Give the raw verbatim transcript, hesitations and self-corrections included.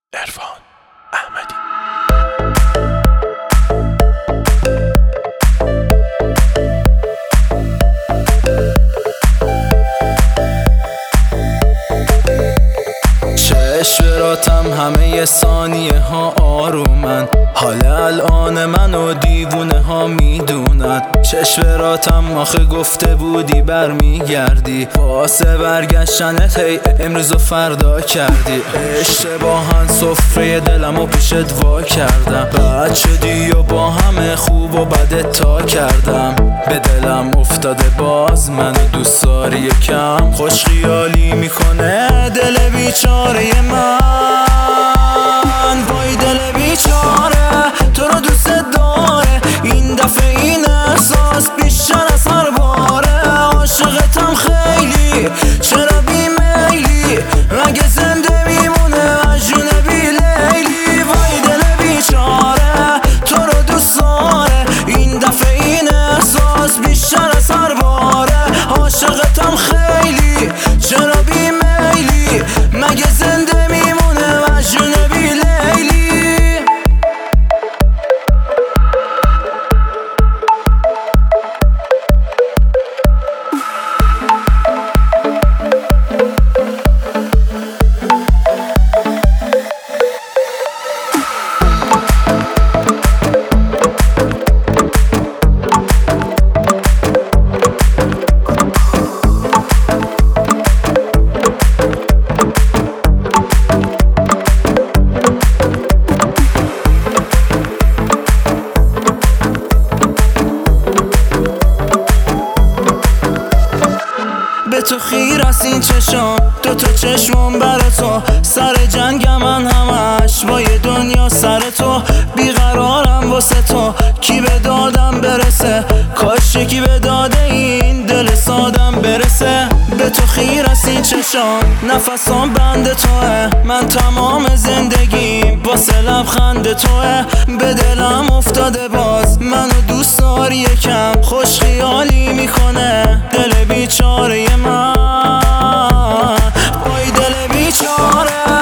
عرفان احمدی. چشمراتم همه ثانیه ها آرومن، حال الان منو دیوونه ها میدونن. چشمراتم آخه گفته بودی برمیگردی، واسه برگشتنت هی امروز و فردا کردی. اشتباهن سفره دلمو پیشت وا کردم، بد شدی و با همه خوب و بدت تا کردم. به دلم افتاده باز منو دوست داری یکم، خوش خیالی میکنه دل بیچاره من. وای دل بیچاره تو رو دوست داره، این دفعه این احساس بیشتر از هر باره. عاشقتم خیلی چرا بیمیلی، مگه زنده میمونه اجنبی لیلی. وای دل بیچاره تو رو دوست داره، این دفعه این احساس بیشتر از هر باره. عاشقتم خیلی چرا بیمیلی، مگه زنده میمونه اجنبی لیلی. به تو خیر از این چشم، دو تا چشمم بر تو، سر جنگم من همش با یه دنیا سر تو. بیقرارم واسه تو، کی به دادم برسه، کاش کی به داده این دل سادم برسه. به تو خیر از این چشم، نفسام بند توه، من تمام زندگیم واسه لبخند توه. به دلم افتاده باز منو دوست داری یکم، خوش خیالی میکنه دل بیچاره من. وای دل بیچاره